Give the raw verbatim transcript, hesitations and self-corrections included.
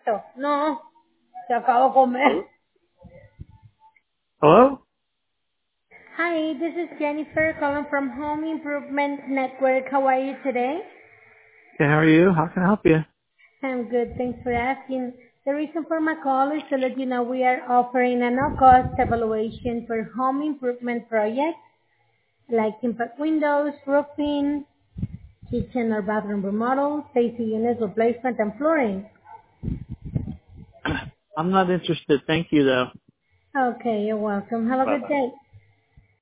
No, se acabó de comer. Hello? Hi, this is Jennifer calling from Home Improvement Network. How are you today? Okay, how are you? How can I help you? I'm good. Thanks for asking. The reason for my call is to let you know we are offering a no-cost evaluation for home improvement projects like impact windows, roofing, kitchen or bathroom remodels, A C units replacement, and flooring. I'm not interested. Thank you, though. Okay, you're welcome. Have a good Bye-bye. day.